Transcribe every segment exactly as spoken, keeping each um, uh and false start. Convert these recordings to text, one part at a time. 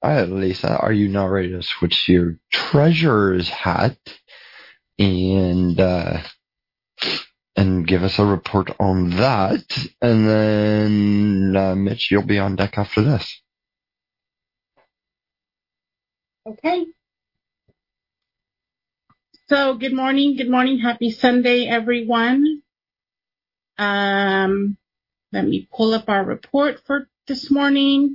All right, Lisa, are you now ready to switch to your treasurer's hat and uh, and give us a report on that? And then, uh, Mitch, you'll be on deck after this. Okay. So good morning. Good morning. Happy Sunday, everyone. Um, let me pull up our report for this morning.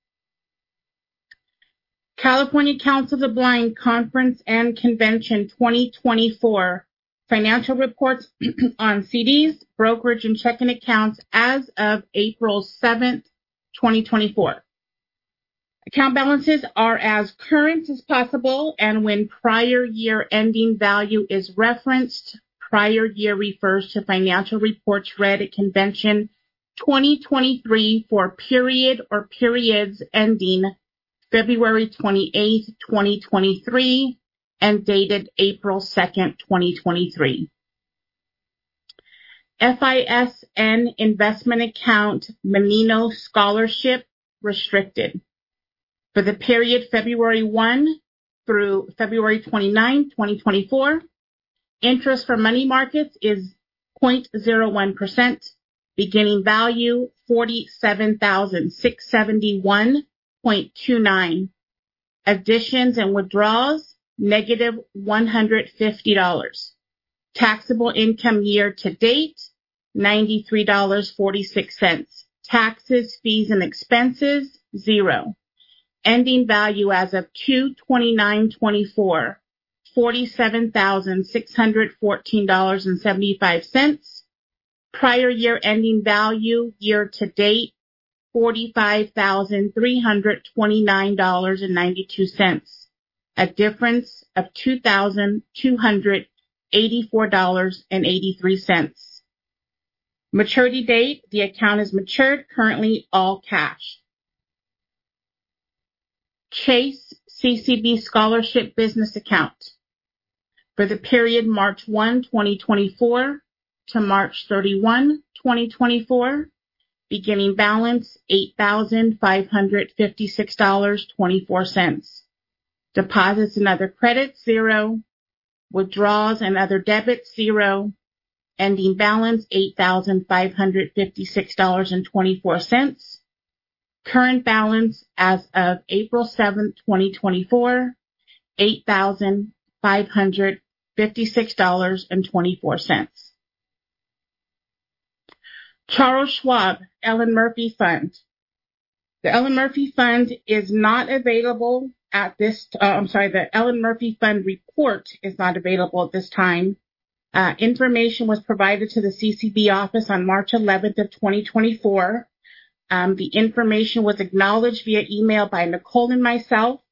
California Council of the Blind Conference and Convention twenty twenty-four. Financial reports on C Ds, brokerage, and checking accounts as of April seventh, twenty twenty-four. Account balances are as current as possible, and when prior year ending value is referenced, prior year refers to financial reports read at convention twenty twenty-three for period or periods ending February twenty-eighth, twenty twenty-three, and dated April second, twenty twenty-three. F I S N investment account Menino Scholarship restricted. For the period February first through February twenty-ninth, twenty twenty-four, interest for money markets is zero point zero one percent, beginning value forty-seven thousand six hundred seventy-one dollars and twenty-nine cents. Additions and withdrawals, negative one hundred fifty dollars. Taxable income year to date, ninety-three dollars and forty-six cents. Taxes, fees, and expenses, zero. Ending value as of two twenty-nine twenty-four, forty-seven thousand six hundred fourteen dollars and seventy-five cents. Prior year ending value year to date, forty-five thousand three hundred twenty-nine dollars and ninety-two cents. A difference of two thousand two hundred eighty-four dollars and eighty-three cents. Maturity date, the account is matured, currently all cash. Chase C C B Scholarship Business Account. For the period March first, twenty twenty-four to March thirty-first, twenty twenty-four, beginning balance eight thousand five hundred fifty-six dollars and twenty-four cents. Deposits and other credits, zero. Withdrawals and other debits, zero. Ending balance eight thousand five hundred fifty-six dollars and twenty-four cents. Current balance as of April seventh, twenty twenty-four, eight thousand five hundred fifty-six dollars and twenty-four cents. Charles Schwab Ellen Murphy Fund. The Ellen Murphy Fund is not available at this, uh, I'm sorry, the Ellen Murphy Fund report is not available at this time. Uh, information was provided to the C C B office on March eleventh of twenty twenty-four. Um, the information was acknowledged via email by Nicole and myself.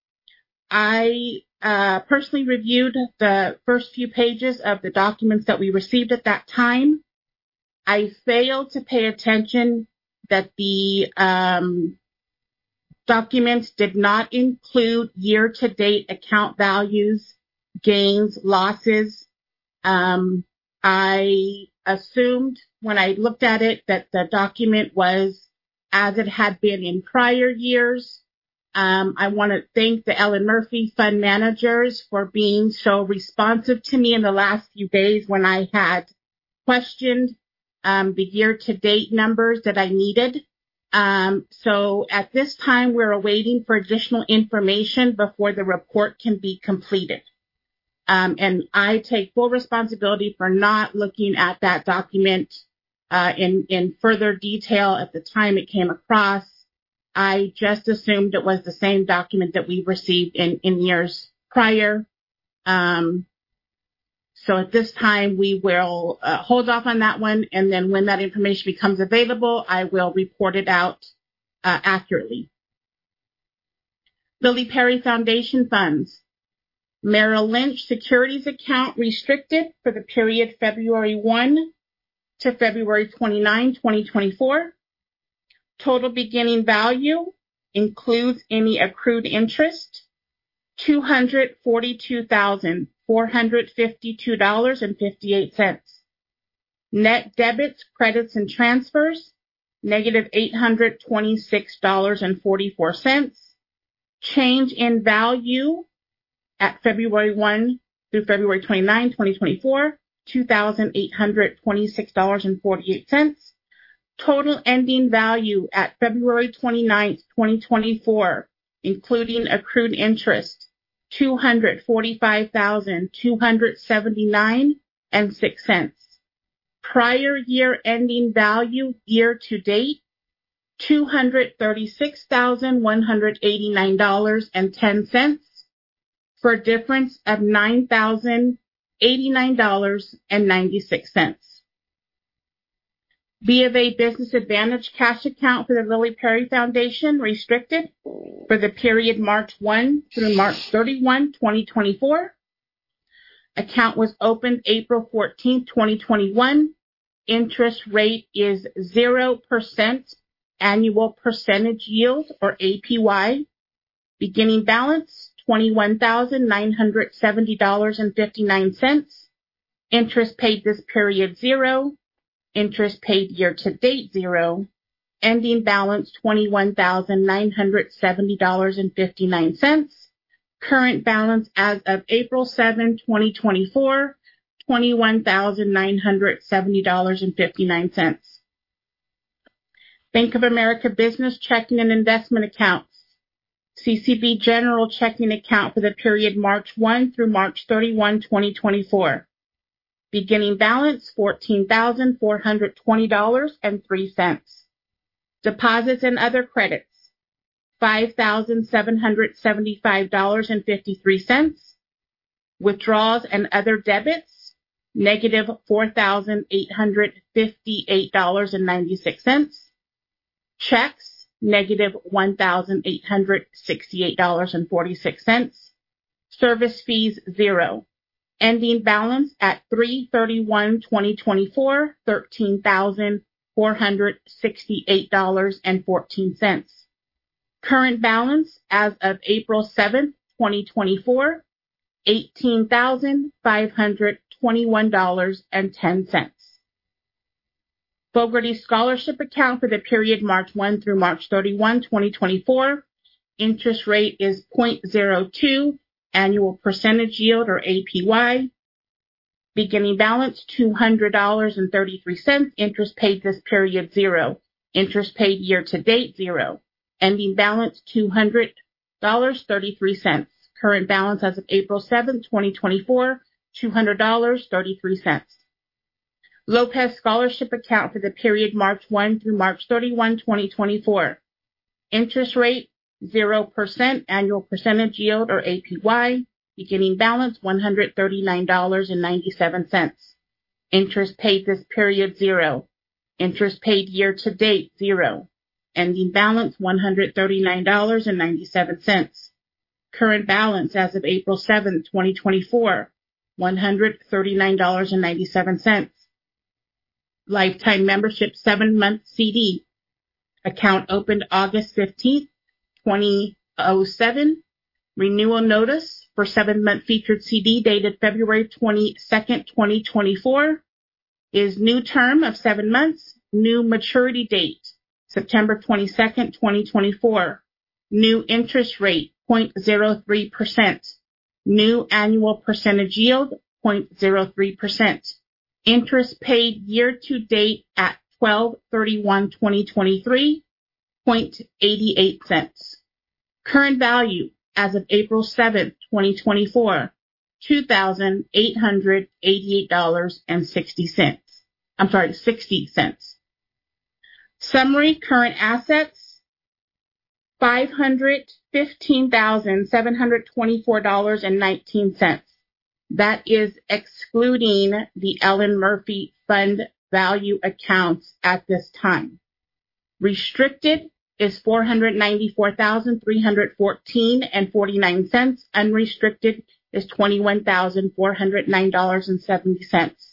I uh, personally reviewed the first few pages of the documents that we received at that time. I failed to pay attention that the um, documents did not include year-to-date account values, gains, losses. Um, I assumed when I looked at it that the document was as it had been in prior years. Um, I want to thank the Ellen Murphy Fund managers for being so responsive to me in the last few days when I had questioned um, the year-to-date numbers that I needed. Um, so at this time, we're awaiting for additional information before the report can be completed. Um, and I take full responsibility for not looking at that document uh, in, in further detail at the time it came across. I just assumed it was the same document that we received in, in years prior. Um, so at this time, we will uh, hold off on that one, and then when that information becomes available, I will report it out uh, accurately. Lily Perry Foundation funds. Merrill Lynch securities account restricted for the period February first to February twenty-ninth, twenty twenty-four. Total beginning value includes any accrued interest, two hundred forty-two thousand four hundred fifty-two dollars and fifty-eight cents. Net debits, credits, and transfers, negative eight hundred twenty-six dollars and forty-four cents. Change in value at February first through February twenty-ninth, twenty twenty-four, two thousand eight hundred twenty-six dollars and forty-eight cents. Total ending value at February twenty-ninth, twenty twenty-four, including accrued interest, two hundred forty-five thousand two hundred seventy-nine dollars and six cents. Prior year ending value year to date, two hundred thirty-six thousand one hundred eighty-nine dollars and ten cents, for a difference of nine thousand eighty-nine dollars and ninety-six cents. B of A Business Advantage cash account for the Lily Perry Foundation, restricted, for the period March first through March thirty-first, twenty twenty-four. Account was opened April fourteenth, twenty twenty-one. Interest rate is zero percent annual percentage yield, or A P Y. Beginning balance, twenty-one thousand nine hundred seventy dollars and fifty-nine cents. Interest paid this period, zero. Interest paid year to date, zero. Ending balance, twenty-one thousand nine hundred seventy dollars and fifty-nine cents. Current balance as of April seventh, twenty twenty-four, twenty-one thousand nine hundred seventy dollars and fifty-nine cents. Bank of America Business Checking and Investment Accounts. C C B General Checking Account for the period March first through March thirty-first, twenty twenty-four. Beginning balance, fourteen thousand four hundred twenty dollars and three cents. Deposits and other credits, five thousand seven hundred seventy-five dollars and fifty-three cents. Withdrawals and other debits, negative four thousand eight hundred fifty-eight dollars and ninety-six cents. Checks, negative one thousand eight hundred sixty-eight dollars and forty-six cents. Service fees, zero. Ending balance at three thirty-one twenty twenty-four, thirteen thousand four hundred sixty-eight dollars and fourteen cents. Current balance as of April seventh, twenty twenty-four, eighteen thousand five hundred twenty-one dollars and ten cents. Fogarty Scholarship Account for the period March first through March thirty-first, twenty twenty-four. Interest rate is zero point zero two. Annual percentage yield, or A P Y. Beginning balance, two hundred dollars and thirty-three cents. Interest paid this period, zero. Interest paid year to date, zero. Ending balance, two hundred dollars and thirty-three cents. Current balance as of April seventh, twenty twenty-four, two hundred dollars and thirty-three cents. Lopez Scholarship Account for the period March first through March thirty-first, twenty twenty-four. Interest rate, zero percent annual percentage yield, or A P Y. Beginning balance, one hundred thirty-nine dollars and ninety-seven cents. Interest paid this period, zero. Interest paid year to date, zero. Ending balance, one hundred thirty-nine dollars and ninety-seven cents. Current balance as of April seventh, twenty twenty-four, one hundred thirty-nine dollars and ninety-seven cents. Lifetime membership seven-month C D. Account opened August fifteenth, twenty oh seven. Renewal notice for seven-month featured C D dated February twenty-second, twenty twenty-four is new term of seven months. New maturity date, September twenty-second, twenty twenty-four. New interest rate, zero point zero three percent. New annual percentage yield, zero point zero three percent. Interest paid year to date at twelve thirty-one twenty twenty-three, zero point eight eight cents. Current value as of April seventh, twenty twenty-four, two thousand eight hundred eighty-eight dollars and sixty cents. I'm sorry, sixty cents. Summary current assets, five hundred fifteen thousand seven hundred twenty-four dollars and nineteen cents. That is excluding the Ellen Murphy Fund value accounts at this time. Restricted is four hundred ninety-four thousand three hundred fourteen dollars and forty-nine cents. Unrestricted is twenty-one thousand four hundred nine dollars and seventy cents.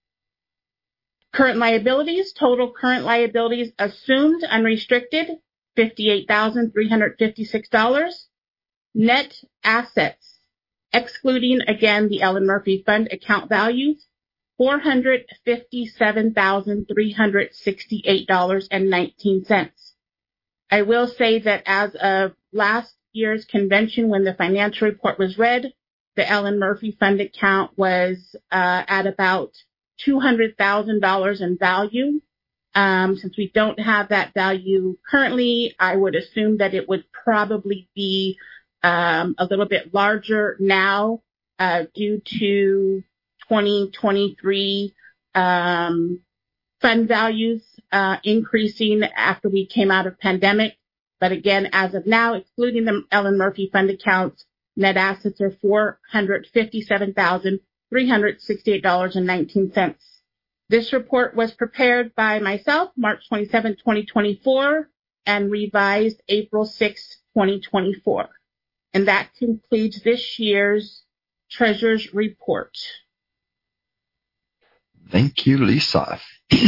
Current liabilities, total current liabilities assumed unrestricted, fifty-eight thousand three hundred fifty-six dollars. Net assets, excluding again the Ellen Murphy Fund account values, four hundred fifty-seven thousand three hundred sixty-eight dollars and nineteen cents. I will say that as of last year's convention, when the financial report was read, the Ellen Murphy Fund account was uh, at about two hundred thousand dollars in value. Um, since we don't have that value currently, I would assume that it would probably be um, a little bit larger now uh, due to twenty twenty-three um, fund values uh, increasing after we came out of pandemic. But again, as of now, excluding the Ellen Murphy Fund accounts, net assets are four hundred fifty-seven thousand three hundred sixty-eight dollars and nineteen cents. This report was prepared by myself, March twenty-seventh, twenty twenty-four, and revised April sixth, twenty twenty-four. And that concludes this year's Treasurer's Report. Thank you, Lisa.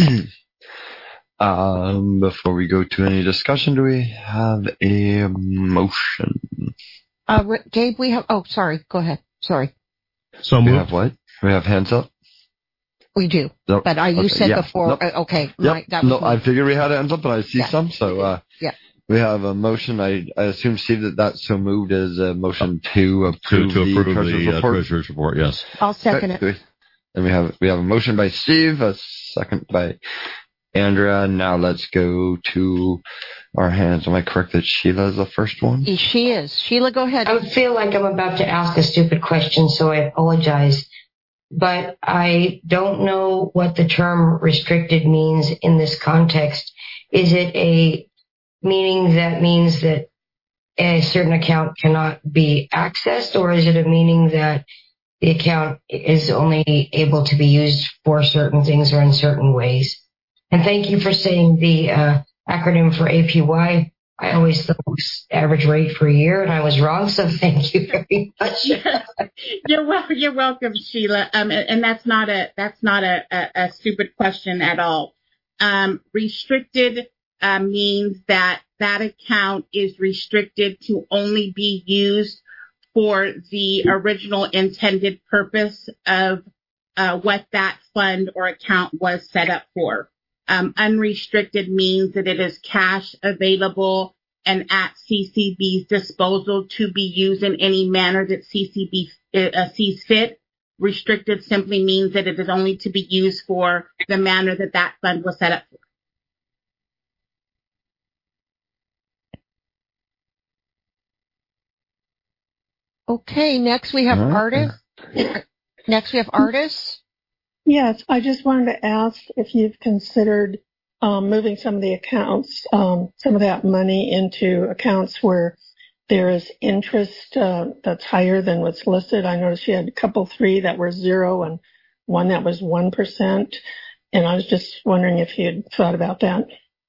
um, before we go to any discussion, do we have a motion? Uh, Gabe, we have, oh, sorry, go ahead. Sorry. So we moved. have what? We have hands up? We do. Nope. But I, you okay, said yeah. before, Nope. uh, okay. Yep. My, that was no, my, I figured we had hands up, but I see yeah. some, so, uh, yeah. We have a motion. I, I assume, Steve, that that's so moved as a motion to approve, to, to the approve treasurer's the uh, report. treasurer's report, yes. I'll second Okay. it. And we have we have a motion by Steve, a second by Andrea. Now let's go to our hands. Am I correct that Sheila is the first one? She is. Sheila, go ahead. I feel like I'm about to ask a stupid question, so I apologize. But I don't know what the term restricted means in this context. Is it a meaning that means that a certain account cannot be accessed, or is it a meaning that the account is only able to be used for certain things or in certain ways? And thank you for saying the uh, acronym for A P Y. I always thought it was average rate for a year, and I was wrong, so thank you very much. You're well, you're welcome, Sheila. Um, and, and that's not a that's not a, a, a stupid question at all. Um, restricted uh, means that that account is restricted to only be used for the original intended purpose of uh, what that fund or account was set up for. Um, unrestricted means that it is cash available and at C C B's disposal to be used in any manner that C C B uh, sees fit. Restricted simply means that it is only to be used for the manner that that fund was set up for. Okay, next we have All right. artists. Next we have artists. Yes, I just wanted to ask if you've considered um, moving some of the accounts, um, some of that money into accounts where there is interest uh, that's higher than what's listed. I noticed you had a couple, three that were zero and one that was one percent. And I was just wondering if you'd thought about that.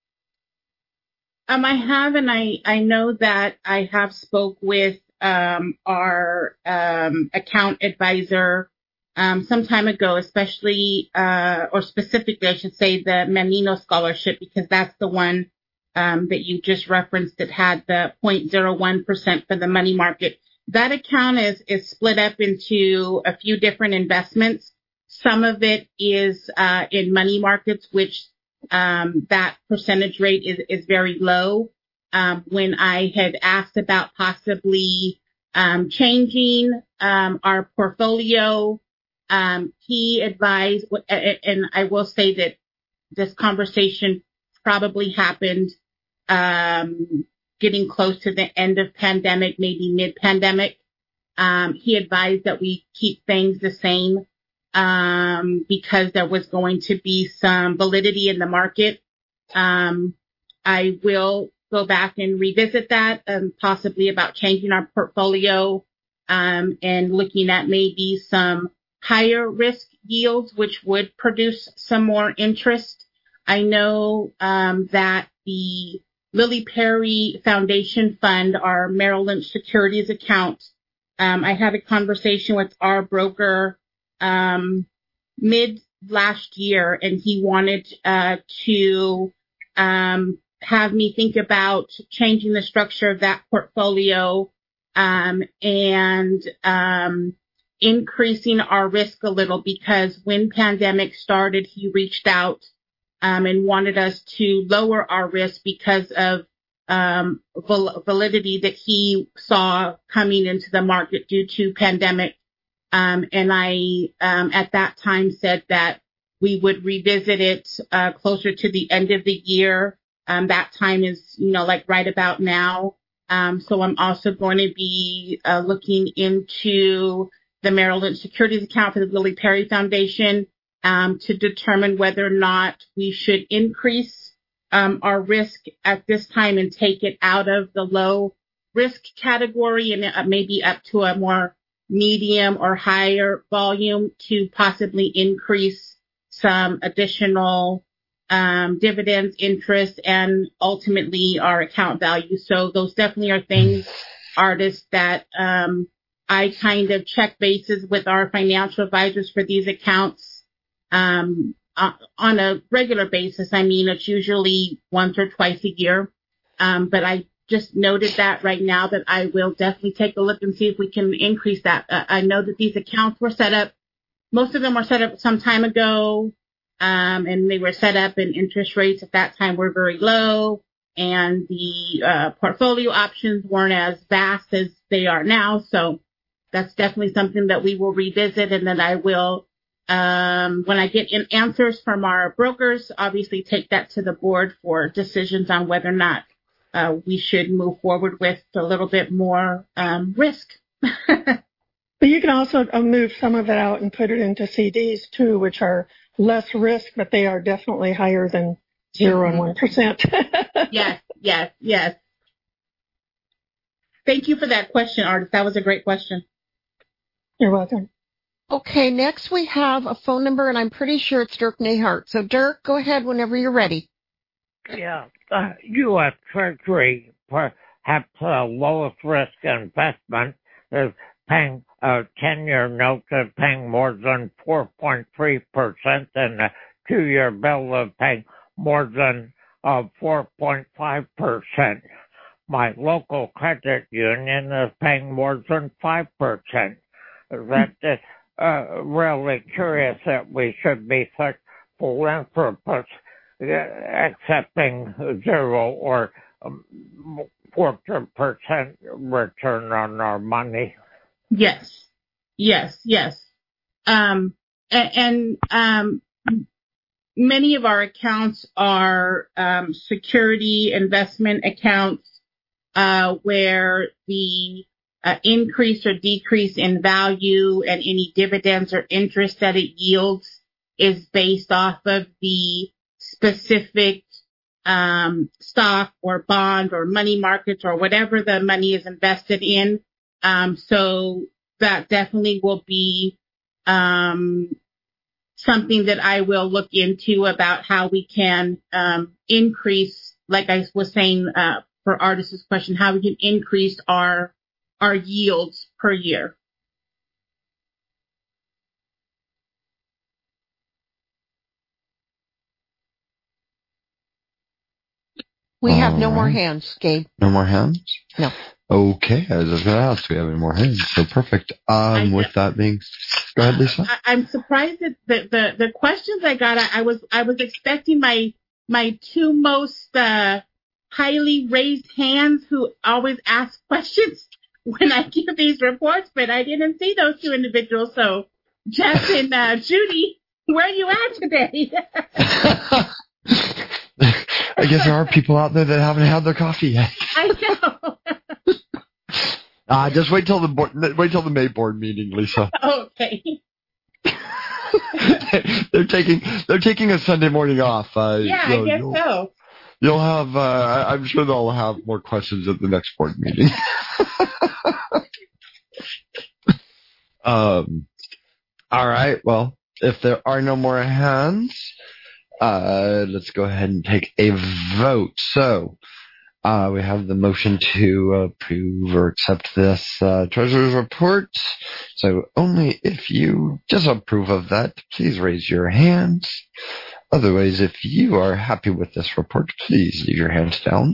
Um, I have, and I, I know that I have spoke with um, our um, account advisor um, some time ago, especially, uh, or specifically, I should say, the Menino Scholarship, because that's the one um, that you just referenced that had the zero point zero one percent for the money market. That account is, is split up into a few different investments. Some of it is uh, in money markets, which um, that percentage rate is, is very low. Um, when I had asked about possibly um, changing um, our portfolio, um, he advised, and I will say that this conversation probably happened um, getting close to the end of pandemic, maybe mid-pandemic. Um, he advised that we keep things the same um, because there was going to be some validity in the market. Um, I will go back and revisit that, um, possibly about changing our portfolio um, and looking at maybe some higher risk yields, which would produce some more interest. I know um, that the Lily Perry Foundation Fund, our Merrill Lynch Securities account, um, I had a conversation with our broker um, mid last year, and he wanted uh, to um, have me think about changing the structure of that portfolio um, and um, increasing our risk a little, because when pandemic started, he reached out um, and wanted us to lower our risk because of um, vol- validity that he saw coming into the market due to pandemic. Um, and I, um, at that time said that we would revisit it, uh, closer to the end of the year. Um, that time is, you know, like right about now. Um, so I'm also going to be, uh, looking into the Merrill Lynch Securities account for the Willie Perry Foundation, um, to determine whether or not we should increase, um, our risk at this time and take it out of the low risk category and uh, maybe up to a more medium or higher volume to possibly increase some additional um, dividends, interest, and ultimately our account value. So those definitely are things, artists, that um, I kind of check bases with our financial advisors for these accounts um, uh, on a regular basis. I mean, it's usually once or twice a year, um, but I just noted that right now that I will definitely take a look and see if we can increase that. Uh, I know that these accounts were set up, most of them were set up some time ago, um, and they were set up and interest rates at that time were very low, and the uh, portfolio options weren't as vast as they are now. So that's definitely something that we will revisit, and then I will, um, when I get in answers from our brokers, obviously take that to the board for decisions on whether or not Uh, we should move forward with a little bit more um, risk. But you can also uh, move some of it out and put it into C Ds too, which are less risk, but they are definitely higher than zero and one percent. Yes, yes, yes. Thank you for that question, Artis. That was a great question. You're welcome. Okay, next we have a phone number, and I'm pretty sure it's Dirk Nahart. So, Dirk, go ahead whenever you're ready. Yeah, uh, U S Treasury, perhaps the lowest risk investment, is paying a ten-year note is paying more than four point three percent, and a two-year bill is paying more than uh, four point five percent. My local credit union is paying more than five percent. That is uh, really curious that we should be such philanthropists, accepting zero or fourteen percent return on our money. Yes, yes, yes. Um, and, and um, many of our accounts are um, security investment accounts uh, where the uh, increase or decrease in value and any dividends or interest that it yields is based off of the specific um, stock or bond or money markets or whatever the money is invested in. Um, so that definitely will be um, something that I will look into about how we can um, increase, like I was saying uh, for Artis's question, how we can increase our our yields per year. We All have no right. more hands, Gabe. No more hands? No. Okay, I was just going to ask, do we have any more hands? So perfect. Um, with that being, go ahead, Lisa. I, I'm surprised that the, the, the questions I got, I, I was I was expecting my my two most uh, highly raised hands who always ask questions when I give these reports, but I didn't see those two individuals. So, Jeff and uh, Judy, where are you at today? I guess there are people out there that haven't had their coffee yet. I know. Uh, just wait till the board, wait till the May board meeting, Lisa. Okay. they're taking they're taking a Sunday morning off. Uh, Yeah, so I guess you'll, so. You'll have. Uh, I'm sure they'll have more questions at the next board meeting. um. All right. Well, if there are no more hands, uh, let's go ahead and take a vote. So. Uh, we have the motion to approve or accept this uh, treasurer's report. So only if you disapprove of that, please raise your hands. Otherwise, if you are happy with this report, please leave your hands down.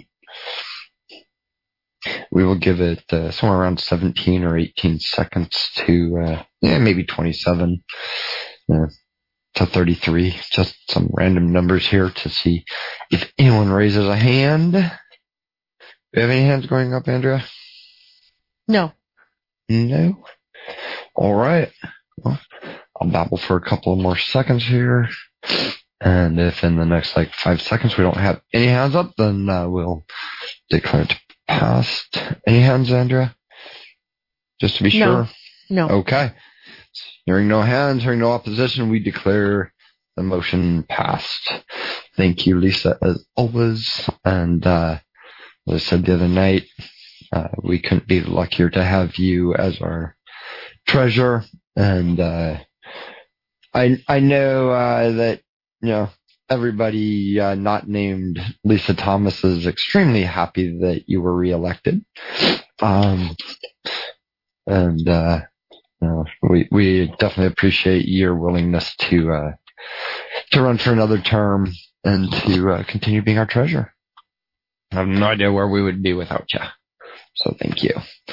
We will give it uh, somewhere around seventeen or eighteen seconds to, uh, yeah, maybe twenty-seven uh, to thirty-three. Just some random numbers here to see if anyone raises a hand. we have any hands going up, Andrea? No. No? All right. Well, I'll babble for a couple of more seconds here. And if in the next like five seconds we don't have any hands up, then uh, we'll declare it passed. Any hands, Andrea? Just to be No. sure? No. Okay. Hearing no hands, hearing no opposition, we declare the motion passed. Thank you, Lisa, as always. And uh, as I said the other night, uh, we couldn't be luckier to have you as our treasurer. And uh, I I know uh, that you know everybody uh, not named Lisa Thomas is extremely happy that you were reelected. Um, and uh, you know, we we definitely appreciate your willingness to uh, to run for another term and to uh, continue being our treasurer. I have no idea where we would be without you. So thank you.